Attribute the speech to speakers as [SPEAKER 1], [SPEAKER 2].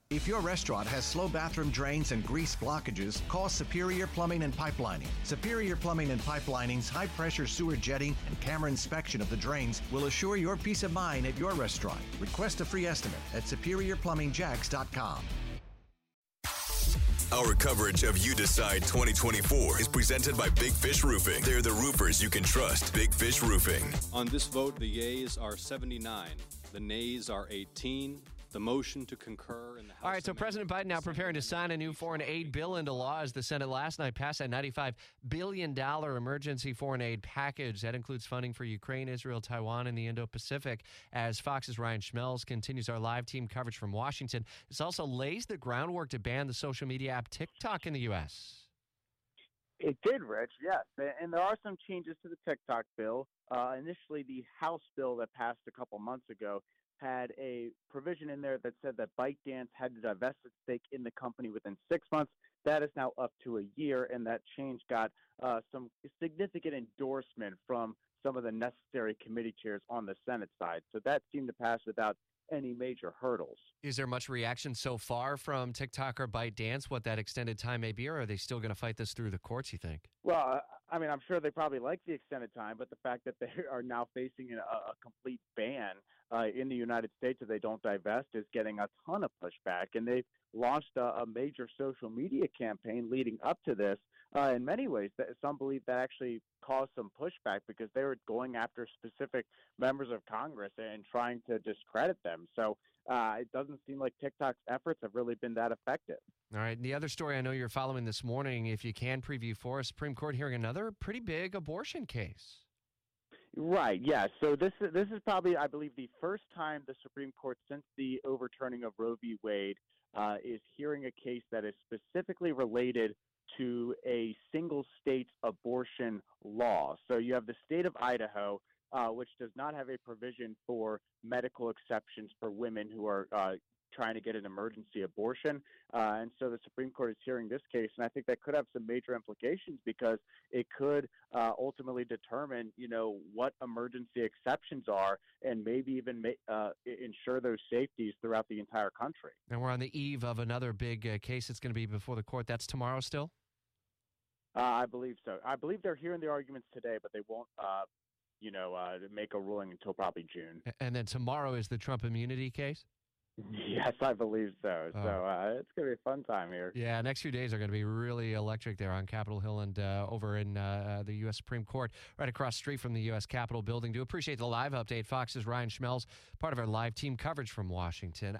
[SPEAKER 1] If your restaurant has slow bathroom drains and grease blockages, call Superior Plumbing and Pipelining. Superior Plumbing and Pipelining's high-pressure sewer jetting and camera inspection of the drains will assure your peace of mind at your restaurant. Request a free estimate at SuperiorPlumbingJacks.com.
[SPEAKER 2] Our coverage of You Decide 2024 is presented by Big Fish Roofing. They're the roofers you can trust. Big Fish Roofing.
[SPEAKER 3] On this vote, the yeas are 79. The nays are 18. The motion to concur in the House.
[SPEAKER 4] All right, so President Biden now preparing to sign a new foreign aid bill into law as the Senate last night passed that $95 billion emergency foreign aid package. That includes funding for Ukraine, Israel, Taiwan, and the Indo-Pacific. As Fox's Ryan Schmelz continues our live team coverage from Washington, this also lays the groundwork to ban the social media app TikTok in the U.S.
[SPEAKER 5] It did, Rich, yes. And there are some changes to the TikTok bill. Initially, the House bill that passed a couple months ago had a provision in there that said that ByteDance had to divest its stake in the company within 6 months. That is now up to a year, and that change got some significant endorsement from some of the necessary committee chairs on the Senate side. So that seemed to pass without any major hurdles.
[SPEAKER 4] Is there much reaction so far from TikTok or ByteDance, what that extended time may be, or are they still going to fight this through the courts, you think?
[SPEAKER 5] Well, I mean, I'm sure they probably like the extended time, but the fact that they are now facing a complete ban in the United States if they don't divest is getting a ton of pushback. And they've launched a major social media campaign leading up to this. In many ways, some believe that actually caused some pushback because they were going after specific members of Congress and trying to discredit them. So it doesn't seem like TikTok's efforts have really been that effective.
[SPEAKER 4] All right. And the other story I know you're following this morning, if you can preview for us, Supreme Court hearing another pretty big abortion case.
[SPEAKER 5] Right, yeah. So this is probably, I believe, the first time the Supreme Court since the overturning of Roe v. Wade is hearing a case that is specifically related to a single state's abortion law. So you have the state of Idaho, which does not have a provision for medical exceptions for women who are trying to get an emergency abortion. And so the Supreme Court is hearing this case, and I think that could have some major implications because it could ultimately determine, what emergency exceptions are and maybe even ensure those safeties throughout the entire country.
[SPEAKER 4] And we're on the eve of another big case that's going to be before the court. That's tomorrow still?
[SPEAKER 5] I believe so. I believe they're hearing the arguments today, but they won't, make a ruling until probably June.
[SPEAKER 4] And then tomorrow is the Trump immunity case?
[SPEAKER 5] Yes, I believe so. So it's going to be a fun time here.
[SPEAKER 4] Yeah, next few days are going to be really electric there on Capitol Hill and over in the U.S. Supreme Court, right across the street from the U.S. Capitol building. Do appreciate the live update. Fox's Ryan Schmelz, part of our live team coverage from Washington.